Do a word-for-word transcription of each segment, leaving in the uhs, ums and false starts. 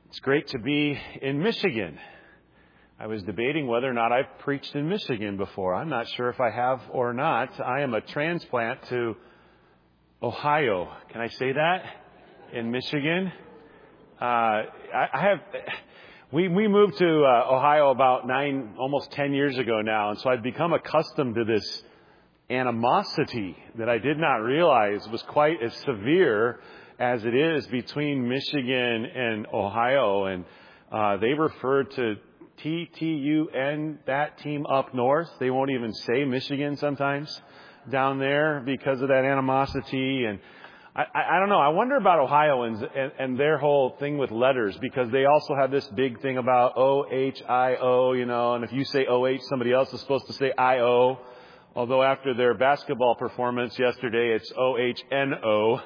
It's great to be in Michigan. I was debating whether or not I've preached in Michigan before. I'm not sure if I have or not. I am a transplant to Ohio. Can I say that? In Michigan. Uh, I, I have, we, we moved to uh, Ohio about nine, almost ten years ago now. And so I've become accustomed to this animosity that I did not realize was quite as severe as it is between Michigan and Ohio. And uh, they refer to T T U N, that team up north. They won't even say Michigan sometimes down there because of that animosity. And I, I, I don't know. I wonder about Ohioans and, and their whole thing with letters, because they also have this big thing about O H I O, you know, and if you say O H, somebody else is supposed to say I O. Although after their basketball performance yesterday, it's O H N O.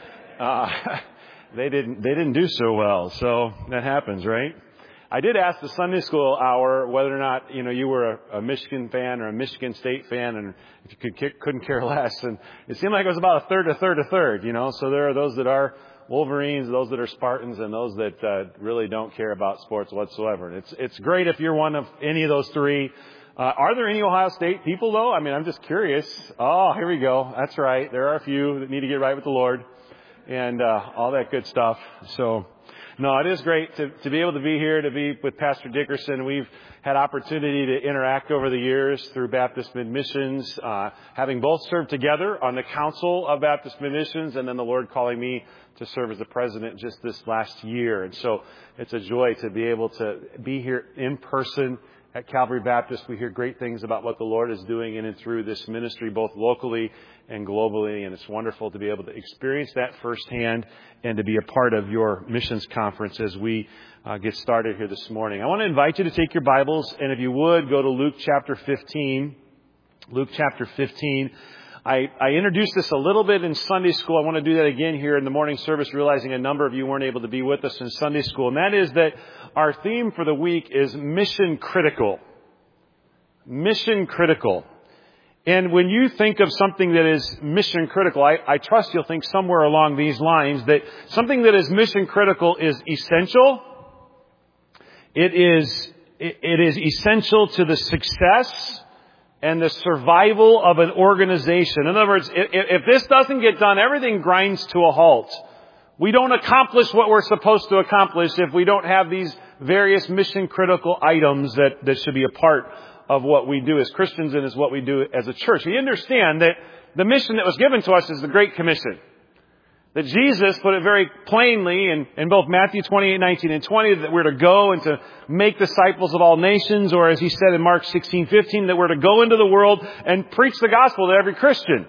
Uh, they didn't, they didn't do so well. So that happens, right? I did ask the Sunday school hour whether or not, you know, you were a, a Michigan fan or a Michigan State fan, and if you could, couldn't care less. And it seemed like it was about a third, a third, a third, you know. So there are those that are Wolverines, those that are Spartans, and those that uh, really don't care about sports whatsoever. And it's, it's great if you're one of any of those three. Uh, are there any Ohio State people, though? I mean, I'm just curious. Oh, here we go. That's right. There are a few that need to get right with the Lord and uh, all that good stuff. So, no, it is great to, to be able to be here, to be with Pastor Dickerson. We've had opportunity to interact over the years through Baptist Mid-Missions, uh, having both served together on the Council of Baptist Mid-Missions, and then the Lord calling me to serve as the president just this last year. And so it's a joy to be able to be here in person at Calvary Baptist. We hear great things about what the Lord is doing in and through this ministry, both locally and globally. And it's wonderful to be able to experience that firsthand and to be a part of your missions conference as we uh, get started here this morning. I want to invite you to take your Bibles, and if you would, go to Luke chapter fifteen. Luke chapter fifteen. I, I introduced this a little bit in Sunday school. I want to do that again here in the morning service, realizing a number of you weren't able to be with us in Sunday school. And that is that our theme for the week is mission critical. Mission critical. And when you think of something that is mission critical, I, I trust you'll think somewhere along these lines that something that is mission critical is essential. It is, it, it is essential to the success and the survival of an organization. In other words, if, if this doesn't get done, everything grinds to a halt. We don't accomplish what we're supposed to accomplish if we don't have these various mission-critical items that, that should be a part of what we do as Christians and as what we do as a church. We understand that the mission that was given to us is the Great Commission. That Jesus put it very plainly in, in both Matthew twenty-eight, nineteen, and twenty, that we're to go and to make disciples of all nations, or as he said in Mark sixteen, fifteen, that we're to go into the world and preach the gospel to every Christian.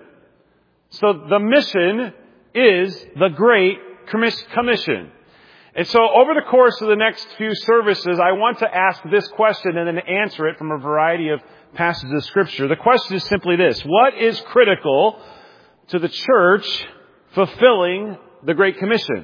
So the mission is the Great Commission. And so over the course of the next few services, I want to ask this question and then answer it from a variety of passages of Scripture. The question is simply this: what is critical to the church fulfilling the Great Commission?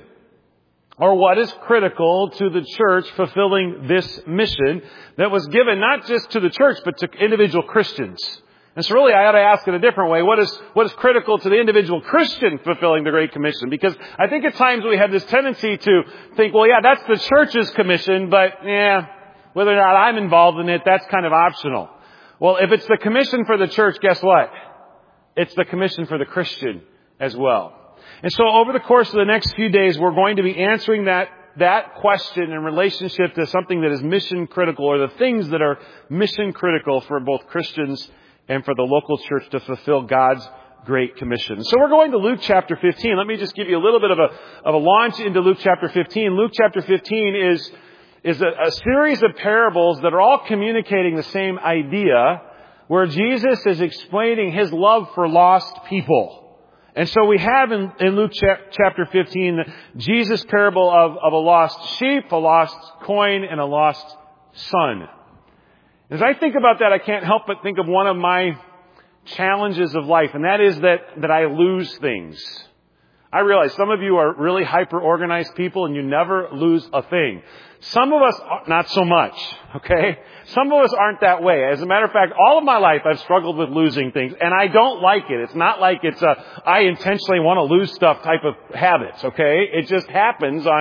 Or what is critical to the church fulfilling this mission that was given not just to the church, but to individual Christians? And so really I ought to ask it a different way. What is, what is critical to the individual Christian fulfilling the Great Commission? Because I think at times we have this tendency to think, well, yeah, that's the church's commission, but yeah, whether or not I'm involved in it, that's kind of optional. Well, if it's the commission for the church, guess what? It's the commission for the Christian as well. And so over the course of the next few days, we're going to be answering that, that question in relationship to something that is mission critical, or the things that are mission critical for both Christians and for the local church to fulfill God's Great Commission. So we're going to Luke chapter fifteen. Let me just give you a little bit of a, of a launch into Luke chapter fifteen. Luke chapter fifteen is, is a, a series of parables that are all communicating the same idea, where Jesus is explaining his love for lost people. And so we have in, in Luke chapter fifteen, Jesus' parable of, of a lost sheep, a lost coin, and a lost son. As I think about that, I can't help but think of one of my challenges of life, and that is that, that I lose things. I realize some of you are really hyper-organized people and you never lose a thing. Some of us, not so much, okay? Some of us aren't that way. As a matter of fact, all of my life I've struggled with losing things, and I don't like it. It's not like it's a, I intentionally want to lose stuff type of habits, okay? It just happens on,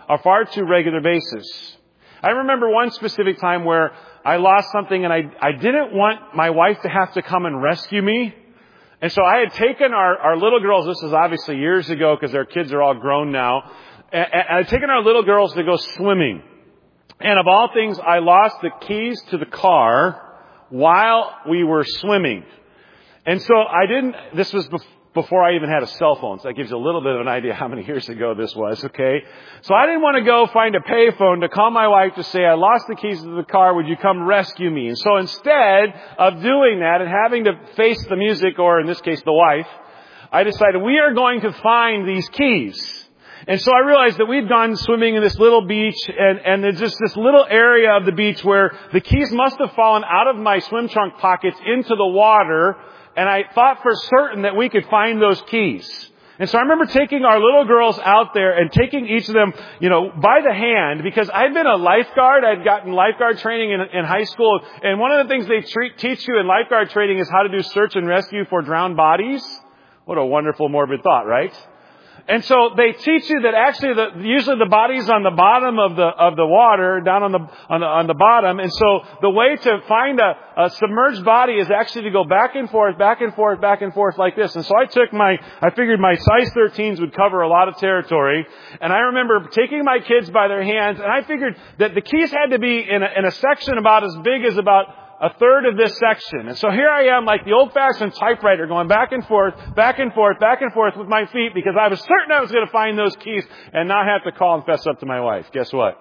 a far too regular basis. I remember one specific time where I lost something and I, I didn't want my wife to have to come and rescue me. And so I had taken our, our little girls, this is obviously years ago because their kids are all grown now, and, and I had taken our little girls to go swimming. And of all things, I lost the keys to the car while we were swimming. And so I didn't, this was before I even had a cell phone, so that gives you a little bit of an idea how many years ago this was, okay? So I didn't want to go find a payphone to call my wife to say, I lost the keys to the car, would you come rescue me? And so instead of doing that and having to face the music, or in this case the wife, I decided we are going to find these keys. And so I realized that we'd gone swimming in this little beach, and, and there's just this little area of the beach where the keys must have fallen out of my swim trunk pockets into the water, and I thought for certain that we could find those keys. And so I remember taking our little girls out there and taking each of them, you know, by the hand, because I'd been a lifeguard. I'd gotten lifeguard training in, in high school. And one of the things they treat, teach you in lifeguard training is how to do search and rescue for drowned bodies. What a wonderful, morbid thought, right? And so they teach you that actually the, usually the body's on the bottom of the, of the water, down on the, on the, on the bottom. And so the way to find a, a submerged body is actually to go back and forth, back and forth, back and forth like this. And so I took my, I figured my size thirteens would cover a lot of territory. And I remember taking my kids by their hands, and I figured that the keys had to be in a, in a section about as big as about a third of this section. And so here I am, like the old-fashioned typewriter, going back and forth, back and forth, back and forth with my feet, because I was certain I was going to find those keys and not have to call and fess up to my wife. Guess what?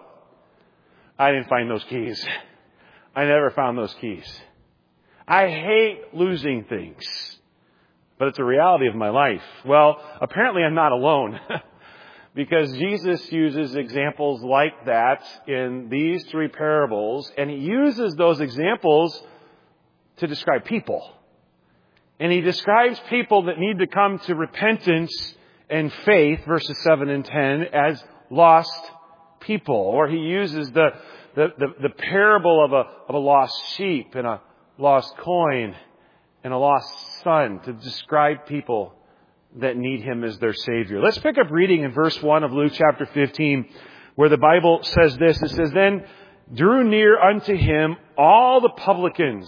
I didn't find those keys. I never found those keys. I hate losing things, but it's a reality of my life. Well, apparently I'm not alone. Because Jesus uses examples like that in these three parables, and He uses those examples to describe people. And He describes people that need to come to repentance and faith, verses seven and ten, as lost people. Or He uses the, the, the, the parable of a, of a lost sheep and a lost coin and a lost son to describe people that need Him as their Savior. Let's pick up reading in verse one of Luke chapter fifteen, where the Bible says this. It says, Then drew near unto Him all the publicans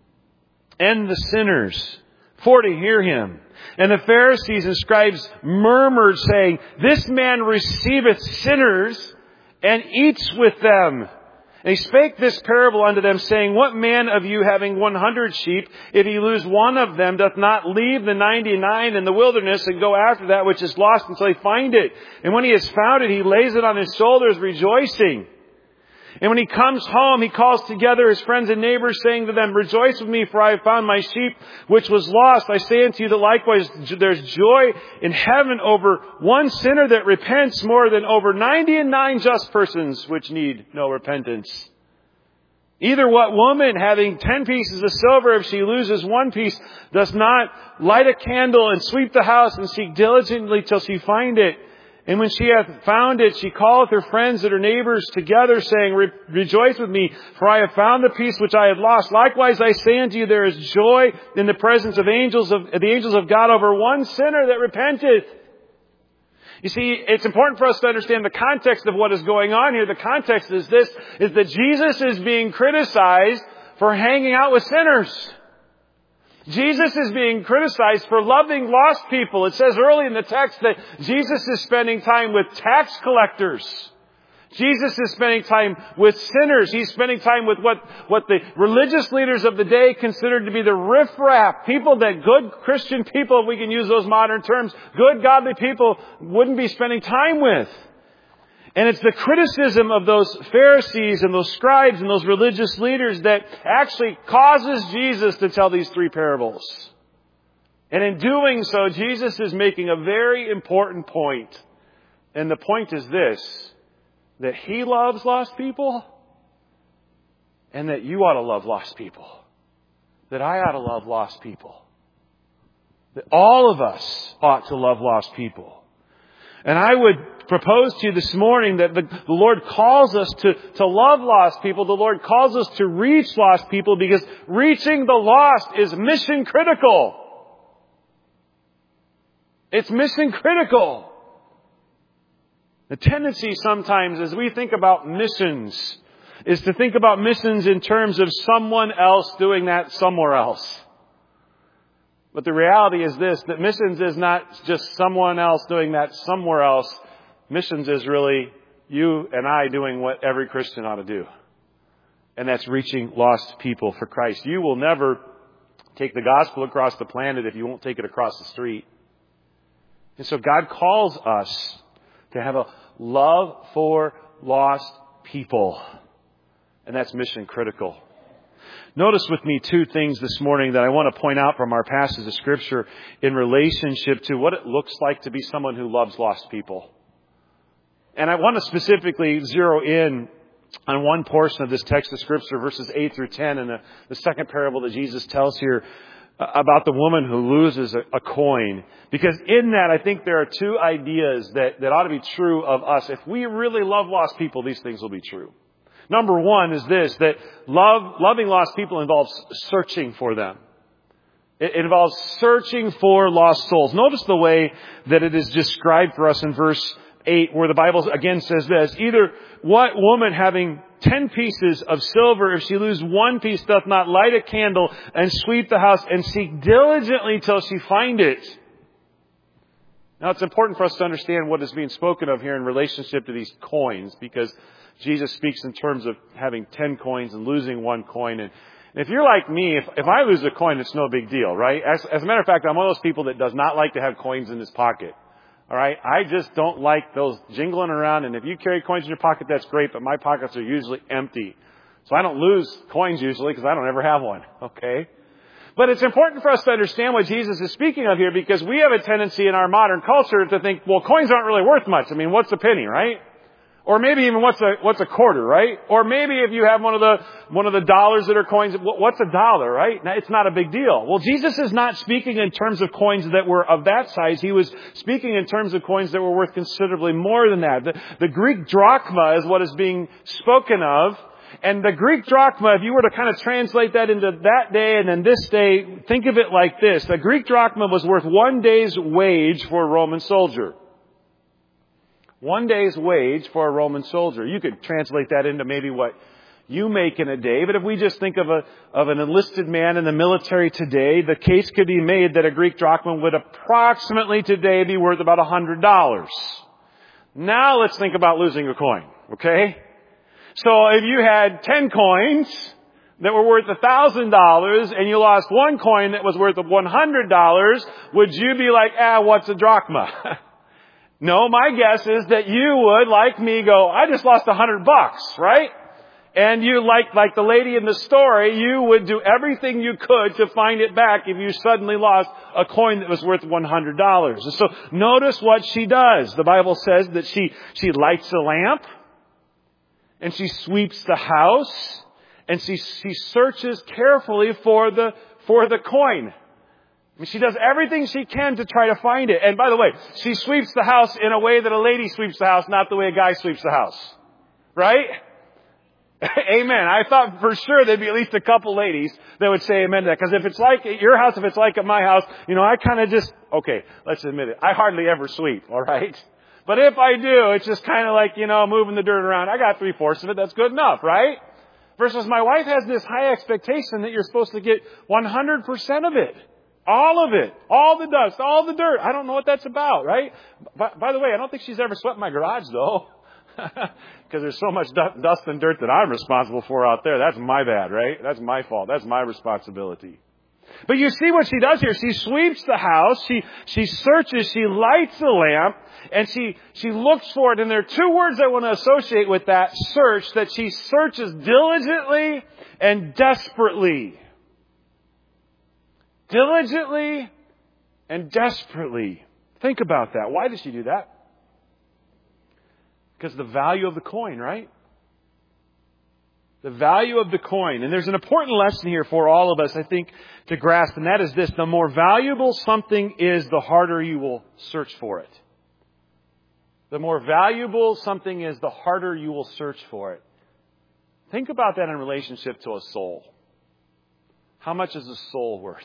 and the sinners for to hear Him. And the Pharisees and scribes murmured, saying, This man receiveth sinners and eats with them. And He spake this parable unto them, saying, What man of you, having one hundred sheep, if he lose one of them, doth not leave the ninety-nine in the wilderness and go after that which is lost until he find it? And when he has found it, he lays it on his shoulders, rejoicing. And when he comes home, he calls together his friends and neighbors, saying to them, Rejoice with me, for I have found my sheep which was lost. I say unto you that likewise there's joy in heaven over one sinner that repents more than over ninety and nine just persons which need no repentance. Either what woman, having ten pieces of silver, if she loses one piece, does not light a candle and sweep the house and seek diligently till she find it? And when she hath found it, she calleth her friends and her neighbors together, saying, Re- Rejoice with me, for I have found the piece which I had lost. Likewise, I say unto you, there is joy in the presence of angels of the angels of God over one sinner that repenteth. You see, it's important for us to understand the context of what is going on here. The context is this, is that Jesus is being criticized for hanging out with sinners. Jesus is being criticized for loving lost people. It says early in the text that Jesus is spending time with tax collectors. Jesus is spending time with sinners. He's spending time with what, what the religious leaders of the day considered to be the riffraff. People that good Christian people, if we can use those modern terms, good godly people wouldn't be spending time with. And it's the criticism of those Pharisees and those scribes and those religious leaders that actually causes Jesus to tell these three parables. And in doing so, Jesus is making a very important point. And the point is this, that He loves lost people and that you ought to love lost people. That I ought to love lost people. That all of us ought to love lost people. And I would propose to you this morning that the, the Lord calls us to, to love lost people. The Lord calls us to reach lost people because reaching the lost is mission critical. It's mission critical. The tendency sometimes as we think about missions is to think about missions in terms of someone else doing that somewhere else. But the reality is this, that missions is not just someone else doing that somewhere else. Missions is really you and I doing what every Christian ought to do. And that's reaching lost people for Christ. You will never take the gospel across the planet if you won't take it across the street. And so God calls us to have a love for lost people. And that's mission critical. Notice with me two things this morning that I want to point out from our passage of Scripture in relationship to what it looks like to be someone who loves lost people. And I want to specifically zero in on one portion of this text of Scripture, verses eight through ten, and the, the second parable that Jesus tells here about the woman who loses a, a coin. Because in that, I think there are two ideas that, that ought to be true of us. If we really love lost people, these things will be true. Number one is this, that love, loving lost people involves searching for them. It, it involves searching for lost souls. Notice the way that it is described for us in verse eight, where the Bible again says this, either what woman having ten pieces of silver, if she lose one piece, doth not light a candle and sweep the house and seek diligently till she find it. Now it's important for us to understand what is being spoken of here in relationship to these coins, because Jesus speaks in terms of having ten coins and losing one coin. And if you're like me, if, if I lose a coin, it's no big deal, right? As, as a matter of fact, I'm one of those people that does not like to have coins in his pocket. All right? I just don't like those jingling around. And if you carry coins in your pocket, that's great, but my pockets are usually empty. So I don't lose coins usually because I don't ever have one. Okay? But it's important for us to understand what Jesus is speaking of here, because we have a tendency in our modern culture to think, well, coins aren't really worth much. I mean, what's a penny, right? Or maybe even what's a, what's a quarter, right? Or maybe if you have one of the, one of the dollars that are coins, what's a dollar, right? Now, it's not a big deal. Well, Jesus is not speaking in terms of coins that were of that size. He was speaking in terms of coins that were worth considerably more than that. The, the Greek drachma is what is being spoken of. And the Greek drachma, if you were to kind of translate that into that day and then this day, think of it like this. The Greek drachma was worth one day's wage for a Roman soldier. One day's wage for a Roman soldier. You could translate that into maybe what you make in a day. But if we just think of a of an enlisted man in the military today, the case could be made that a Greek drachma would approximately today be worth about one hundred dollars. Now let's think about losing a coin, okay? So if you had ten coins that were worth one thousand dollars and you lost one coin that was worth one hundred dollars, would you be like, ah, what's a drachma? No, my guess is that you would, like me, go, I just lost a hundred bucks, right? And you, like, like the lady in the story, you would do everything you could to find it back if you suddenly lost a coin that was worth one hundred dollars. And so notice what she does. The Bible says that she, she lights a lamp and she sweeps the house and she, she searches carefully for the, for the coin. I mean, she does everything she can to try to find it. And by the way, she sweeps the house in a way that a lady sweeps the house, not the way a guy sweeps the house. Right? Amen. I thought for sure there'd be at least a couple ladies that would say amen to that. Because if it's like at your house, if it's like at my house, you know, I kind of just, okay, let's admit it. I hardly ever sweep, all right? But if I do, it's just kind of like, you know, moving the dirt around. I got three-fourths of it. That's good enough, right? Versus my wife has this high expectation that you're supposed to get one hundred percent of it. All of it. All the dust. All the dirt. I don't know what that's about, right? By, by the way, I don't think she's ever swept my garage, though. Because there's so much dust and dirt that I'm responsible for out there. That's my bad, right? That's my fault. That's my responsibility. But you see what she does here. She sweeps the house. She, she searches. She lights the lamp. And she, she looks for it. And there are two words I want to associate with that search. That she searches diligently and desperately. Diligently and desperately. Think about that. Why does she do that? Because the value of the coin, right? The value of the coin. And there's an important lesson here for all of us, I think, to grasp. And that is this. The more valuable something is, the harder you will search for it. The more valuable something is, the harder you will search for it. Think about that in relationship to a soul. How much is a soul worth?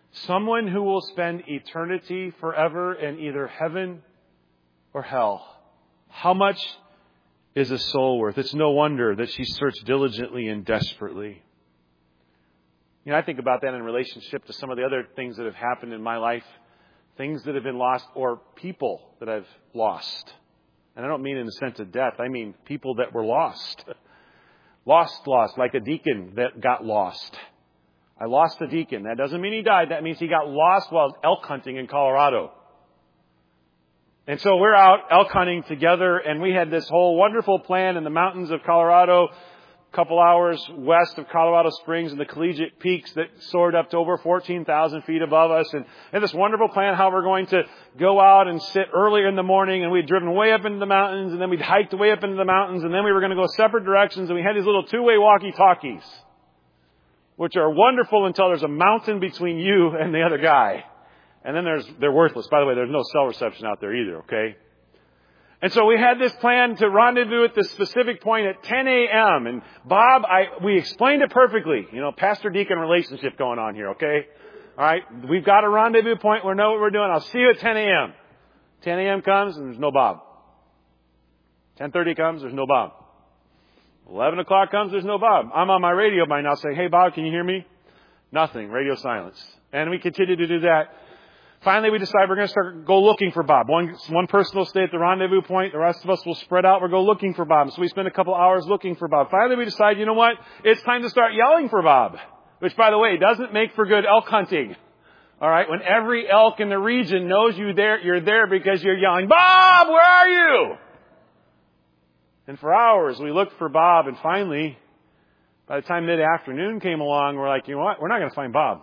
Someone who will spend eternity forever in either heaven or hell. How much is a soul worth? It's no wonder that she searched diligently and desperately. You know, I think about that in relationship to some of the other things that have happened in my life. Things that have been lost or people that I've lost. And I don't mean in the sense of death. I mean people that were lost. Lost, lost, like a deacon that got lost. I lost a deacon. That doesn't mean he died. That means he got lost while elk hunting in Colorado. And so we're out elk hunting together, and we had this whole wonderful plan in the mountains of Colorado, a couple hours west of Colorado Springs and the Collegiate Peaks that soared up to over fourteen thousand feet above us. And, and this wonderful plan how we're going to go out and sit earlier in the morning, and we'd driven way up into the mountains, and then we'd hiked way up into the mountains, and then we were going to go separate directions, and we had these little two-way walkie-talkies, which are wonderful until there's a mountain between you and the other guy. And then there's, they're worthless. By the way, there's no cell reception out there either, okay? And so we had this plan to rendezvous at this specific point at ten a.m. And Bob, I, we explained it perfectly. You know, pastor-deacon relationship going on here, okay? All right, we've got a rendezvous point. We know what we're doing. I'll see you at ten a.m. ten a.m. comes and there's no Bob. ten thirty comes, there's no Bob. eleven o'clock comes, there's no Bob. I'm on my radio by now saying, hey, Bob, can you hear me? Nothing. Radio silence. And we continue to do that. Finally, we decide we're going to start go looking for Bob. One, one person will stay at the rendezvous point. The rest of us will spread out. We'll go looking for Bob. So we spend a couple hours looking for Bob. Finally, we decide, you know what? It's time to start yelling for Bob. Which, by the way, doesn't make for good elk hunting. All right? When every elk in the region knows you there, you're there because you're yelling, Bob, where are you? And for hours, we looked for Bob. And finally, by the time mid-afternoon came along, we're like, you know what? We're not going to find Bob.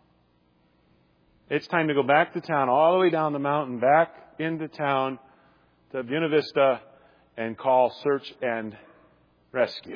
It's time to go back to town, all the way down the mountain, back into town to Buena Vista and call search and rescue.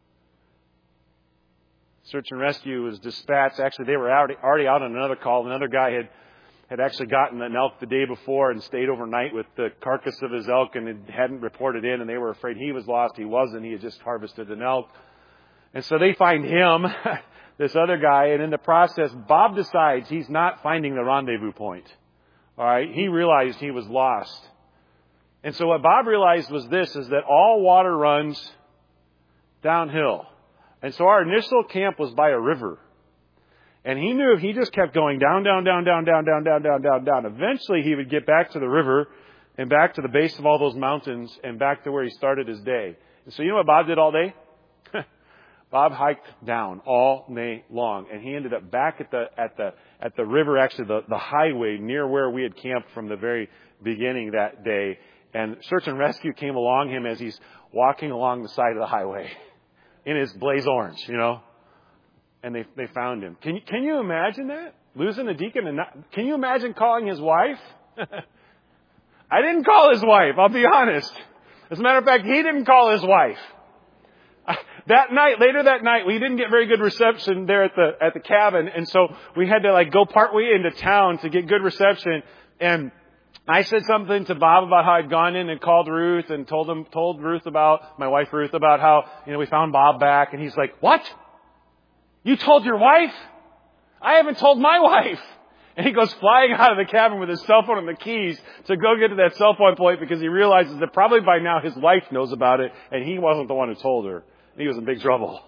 Search and rescue was dispatched. Actually, they were already, already out on another call. Another guy had, had actually gotten an elk the day before and stayed overnight with the carcass of his elk and it hadn't reported in, and they were afraid he was lost. He wasn't. He had just harvested an elk. And so they find him, this other guy, and in the process, Bob decides he's not finding the rendezvous point. All right? He realized he was lost. And so what Bob realized was this, is that all water runs downhill. And so our initial camp was by a river. And he knew if he just kept going down, down, down, down, down, down, down, down, down, down, eventually he would get back to the river and back to the base of all those mountains and back to where he started his day. And so you know what Bob did all day? Bob hiked down all day long, and he ended up back at the at the at the river, actually the, the highway near where we had camped from the very beginning that day. And search and rescue came along him as he's walking along the side of the highway in his blaze orange, you know. And they they found him. Can you can you imagine that? Losing a deacon and not, can you imagine calling his wife? I didn't call his wife, I'll be honest. As a matter of fact, he didn't call his wife. That night, later that night, we didn't get very good reception there at the at the cabin, and so we had to like go partway into town to get good reception. And I said something to Bob about how I'd gone in and called Ruth and told him told Ruth about my wife Ruth about how you know we found Bob back, and he's like, "What? You told your wife? I haven't told my wife." And he goes flying out of the cabin with his cell phone and the keys to go get to that cell phone point because he realizes that probably by now his wife knows about it and he wasn't the one who told her. He was in big trouble.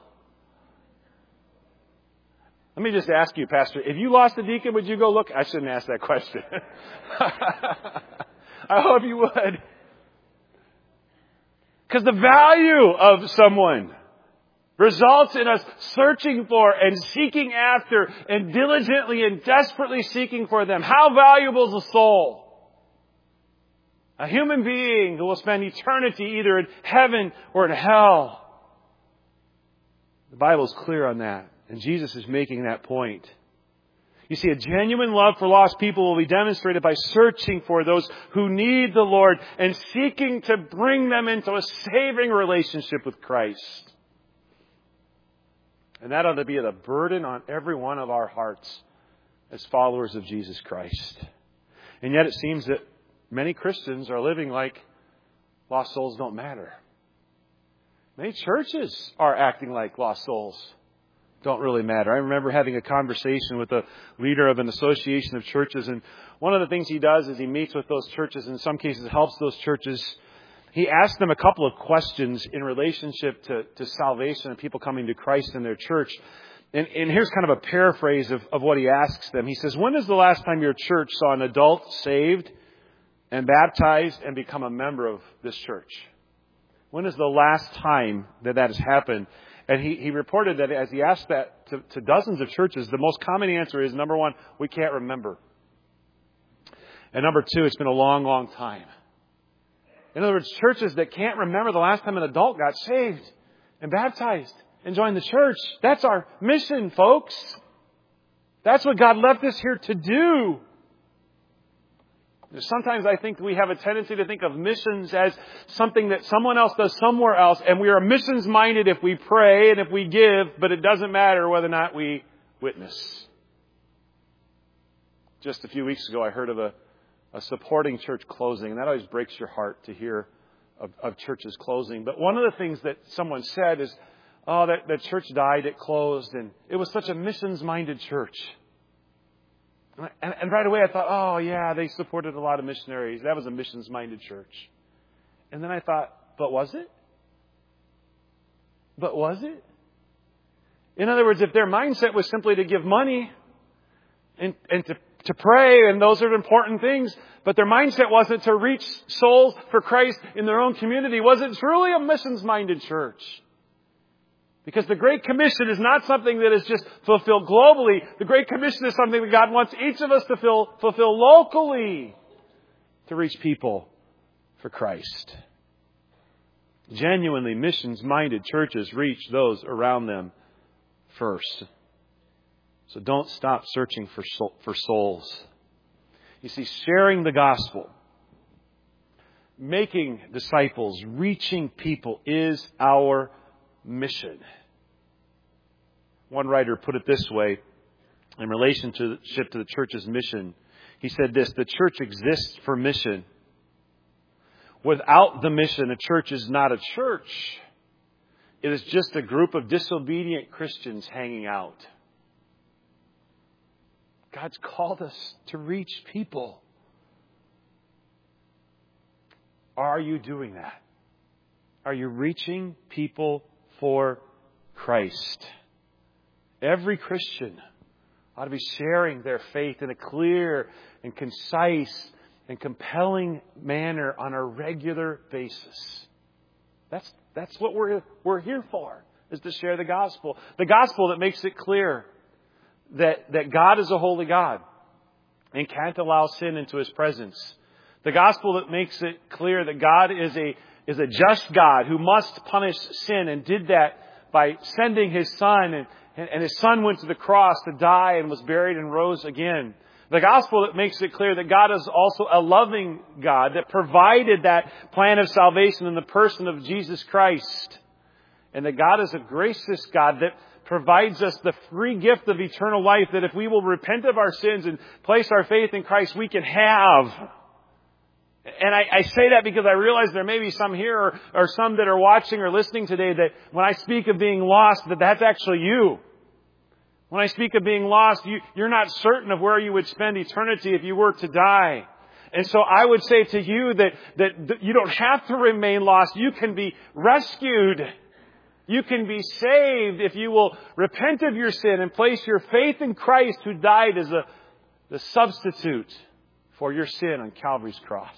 Let me just ask you, Pastor, if you lost a deacon, would you go look? I shouldn't ask that question. I hope you would. Because the value of someone results in us searching for and seeking after and diligently and desperately seeking for them. How valuable is a soul? A human being who will spend eternity either in heaven or in hell. The Bible is clear on that. And Jesus is making that point. You see, a genuine love for lost people will be demonstrated by searching for those who need the Lord and seeking to bring them into a saving relationship with Christ. And that ought to be the burden on every one of our hearts as followers of Jesus Christ. And yet it seems that many Christians are living like lost souls don't matter. Many churches are acting like lost souls don't really matter. I remember having a conversation with a leader of an association of churches, and one of the things he does is he meets with those churches, and in some cases helps those churches. he asked them a couple of questions in relationship to, to salvation and people coming to Christ in their church. And, and here's kind of a paraphrase of, of what he asks them. He says, when is the last time your church saw an adult saved and baptized and become a member of this church? When is the last time that that has happened? And he, he reported that as he asked that to, to dozens of churches, the most common answer is, number one, we can't remember. And number two, it's been a long, long time. In other words, churches that can't remember the last time an adult got saved and baptized and joined the church. That's our mission, folks. That's what God left us here to do. Sometimes I think we have a tendency to think of missions as something that someone else does somewhere else, and we are missions-minded if we pray and if we give, but it doesn't matter whether or not we witness. Just a few weeks ago, I heard of a A supporting church closing, and that always breaks your heart to hear of, of churches closing. But one of the things that someone said is, oh, that, that church died, it closed, and it was such a missions-minded church. And, and, and right away I thought, oh yeah, they supported a lot of missionaries. That was a missions-minded church. And then I thought, but was it? But was it? In other words, if their mindset was simply to give money and, and to to pray, and those are important things, but their mindset wasn't to reach souls for Christ in their own community. Was it truly a missions-minded church? Because the Great Commission is not something that is just fulfilled globally. The Great Commission is something that God wants each of us to fill, fulfill locally to reach people for Christ. Genuinely missions-minded churches reach those around them first. So don't stop searching for soul, for souls. You see, sharing the gospel, making disciples, reaching people is our mission. One writer put it this way in relationship to the church's mission. He said this: the church exists for mission. Without the mission, a church is not a church. It is just a group of disobedient Christians hanging out. God's called us to reach people. Are you doing that? Are you reaching people for Christ? Every Christian ought to be sharing their faith in a clear and concise and compelling manner on a regular basis. That's, that's what we're, we're here for, is to share the gospel. The gospel that makes it clear That, that God is a holy God and can't allow sin into His presence. The gospel that makes it clear that God is a, is a just God who must punish sin, and did that by sending His Son. And, and His Son went to the cross to die and was buried and rose again. The gospel that makes it clear that God is also a loving God that provided that plan of salvation in the person of Jesus Christ. And that God is a gracious God that provides us the free gift of eternal life, that if we will repent of our sins and place our faith in Christ, we can have. And I, I say that because I realize there may be some here or, or some that are watching or listening today that when I speak of being lost, that that's actually you. When I speak of being lost, you, you're not certain of where you would spend eternity if you were to die. And so I would say to you that, that you don't have to remain lost. You can be rescued. You can be saved if you will repent of your sin and place your faith in Christ, who died as a the substitute for your sin on Calvary's cross.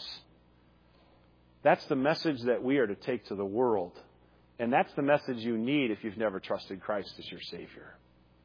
That's the message that we are to take to the world. And that's the message you need if you've never trusted Christ as your Savior.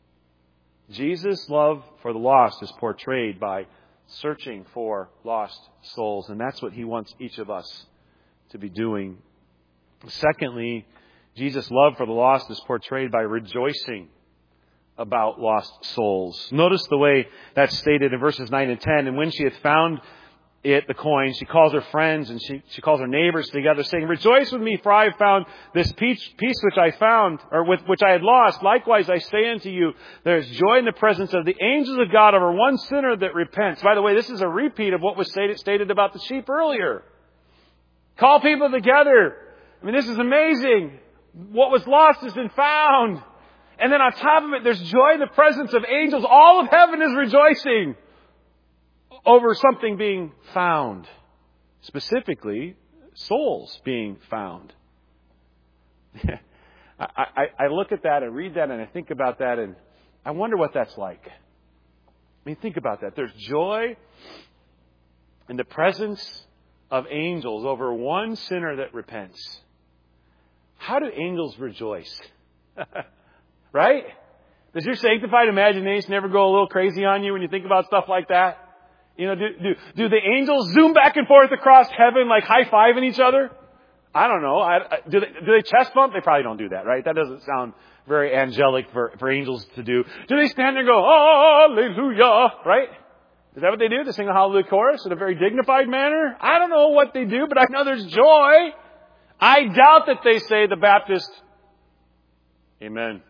Jesus' love for the lost is portrayed by searching for lost souls. And that's what He wants each of us to be doing. Secondly, Jesus' love for the lost is portrayed by rejoicing about lost souls. Notice the way that's stated in verses nine and ten. And when she hath found it, the coin, she calls her friends and she, she calls her neighbors together, saying, rejoice with me, for I have found this piece, piece which I found, or with which I had lost. Likewise, I say unto you, there is joy in the presence of the angels of God over one sinner that repents. By the way, this is a repeat of what was stated, stated about the sheep earlier. Call people together. I mean, this is amazing. What was lost has been found. And then on top of it, there's joy in the presence of angels. All of heaven is rejoicing over something being found. Specifically, souls being found. I, I, I look at that and read that and I think about that and I wonder what that's like. I mean, think about that. There's joy in the presence of angels over one sinner that repents. How do angels rejoice? Right? Does your sanctified imagination ever go a little crazy on you when you think about stuff like that? You know, do, do, do the angels zoom back and forth across heaven like high-fiving each other? I don't know. I, I, do, they, do they chest bump? They probably don't do that, right? That doesn't sound very angelic for, for angels to do. Do they stand there and go, hallelujah, right? Is that what they do? They sing a hallelujah chorus in a very dignified manner? I don't know what they do, but I know there's joy. I doubt that they say the Baptist, amen.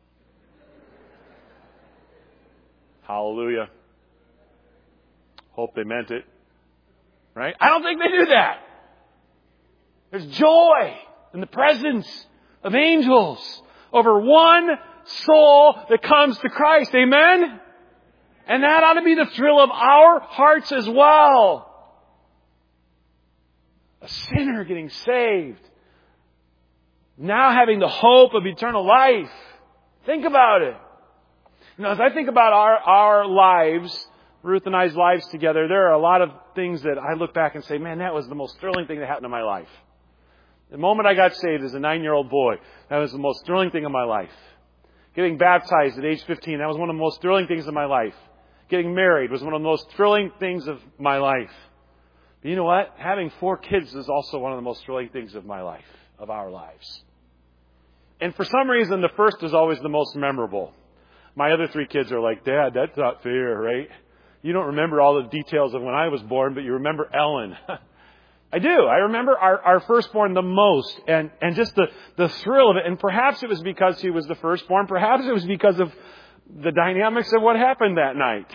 Hallelujah. Hope they meant it. Right? I don't think they do that. There's joy in the presence of angels over one soul that comes to Christ. Amen? And that ought to be the thrill of our hearts as well. A sinner getting saved. Now having the hope of eternal life. Think about it. You know, as I think about our, our lives, Ruth and I's lives together, there are a lot of things that I look back and say, man, that was the most thrilling thing that happened in my life. The moment I got saved as a nine-year-old boy, that was the most thrilling thing in my life. Getting baptized at age fifteen, that was one of the most thrilling things in my life. Getting married was one of the most thrilling things of my life. But you know what? Having four kids is also one of the most thrilling things of my life, of our lives. And for some reason, the first is always the most memorable. My other three kids are like, Dad, that's not fair, right? You don't remember all the details of when I was born, but you remember Ellen. I do. I remember our, our firstborn the most, and, and just the, the thrill of it. And perhaps it was because he was the firstborn. Perhaps it was because of the dynamics of what happened that night.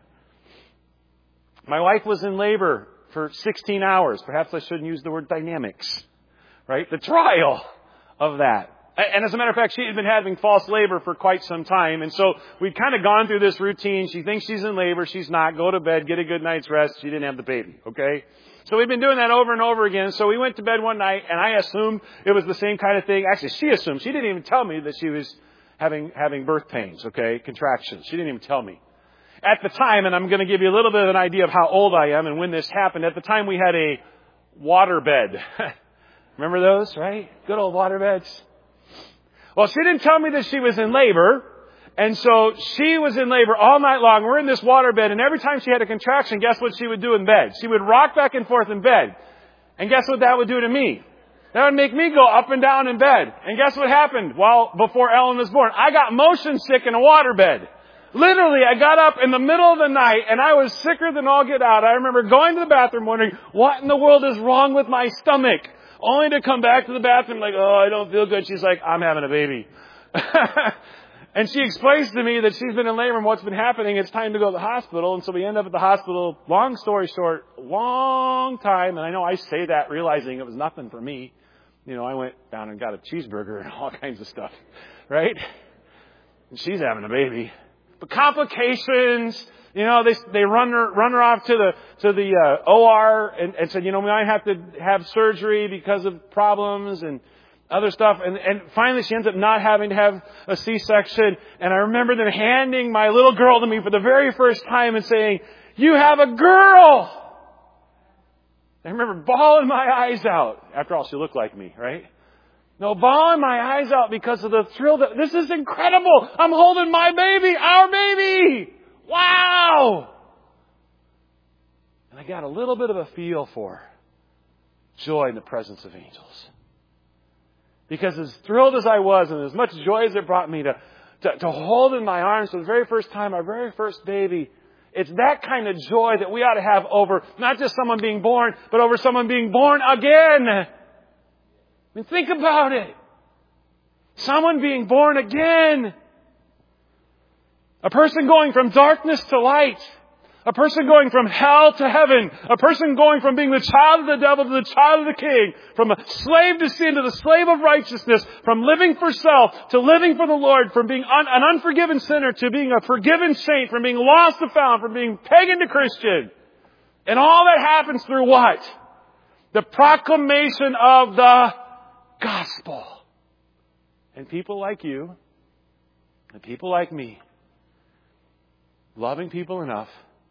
My wife was in labor for sixteen hours. Perhaps I shouldn't use the word dynamics, right? The trial of that. And as a matter of fact, she had been having false labor for quite some time. And so we'd kind of gone through this routine. She thinks she's in labor. She's not. Go to bed. Get a good night's rest. She didn't have the baby. Okay? So we've been doing that over and over again. So we went to bed one night, and I assumed it was the same kind of thing. Actually, she assumed. She didn't even tell me that she was having having birth pains, okay, contractions. She didn't even tell me. At the time, and I'm going to give you a little bit of an idea of how old I am and when this happened. At the time, we had a water bed. Remember those, right? Good old water beds. Well, she didn't tell me that she was in labor. And so she was in labor all night long. We're in this water bed. And every time she had a contraction, guess what she would do in bed? She would rock back and forth in bed. And guess what that would do to me? That would make me go up and down in bed. And guess what happened? Well, before Ellen was born, I got motion sick in a water bed. Literally, I got up in the middle of the night and I was sicker than all get out. I remember going to the bathroom wondering, what in the world is wrong with my stomach? Only to come back to the bathroom like, oh, I don't feel good. She's like, I'm having a baby. And she explains to me that she's been in labor and what's been happening. It's time to go to the hospital. And so we end up at the hospital. Long story short, long time. And I know I say that realizing it was nothing for me. You know, I went down and got a cheeseburger and all kinds of stuff. Right? And she's having a baby. But complications. You know, they they run her run her off to the to the uh, O R and, and said, you know, we might have to have surgery because of problems and other stuff. And and finally, she ends up not having to have a C-section. And I remember them handing my little girl to me for the very first time and saying, "You have a girl." I remember bawling my eyes out. After all, she looked like me, right? No, bawling my eyes out because of the thrill that this is incredible. I'm holding my baby, our baby. Wow! And I got a little bit of a feel for joy in the presence of angels. Because as thrilled as I was and as much joy as it brought me to, to, to hold in my arms for the very first time, our very first baby, it's that kind of joy that we ought to have over not just someone being born, but over someone being born again. I mean, think about it. Someone being born again. A person going from darkness to light. A person going from hell to heaven. A person going from being the child of the devil to the child of the king. From a slave to sin to the slave of righteousness. From living for self to living for the Lord. From being un- an unforgiven sinner to being a forgiven saint. From being lost to found. From being pagan to Christian. And all that happens through what? The proclamation of the gospel. And people like you, and people like me, loving people enough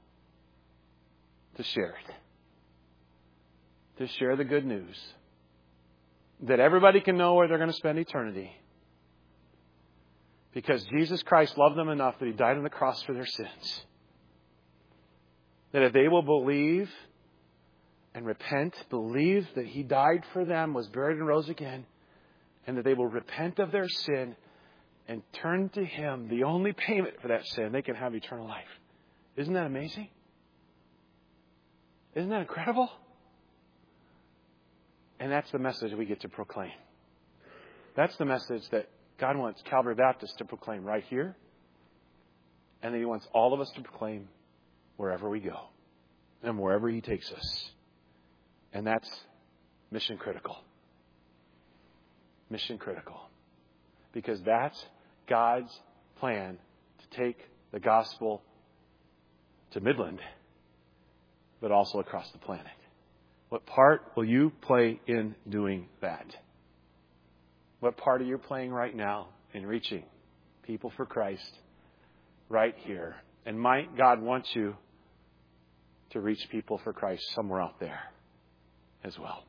to share it. To share the good news. That everybody can know where they're going to spend eternity. Because Jesus Christ loved them enough that He died on the cross for their sins. That if they will believe and repent, believe that He died for them, was buried and rose again, and that they will repent of their sin and turn to Him, the only payment for that sin, they can have eternal life. Isn't that amazing? Isn't that incredible? And that's the message we get to proclaim. That's the message that God wants Calvary Baptist to proclaim right here. And that He wants all of us to proclaim wherever we go. And wherever He takes us. And that's mission critical. Mission critical. Because that's God's plan to take the gospel to Midland, but also across the planet. What part will you play in doing that? What part are you playing right now in reaching people for Christ right here? And might God want you to reach people for Christ somewhere out there as well.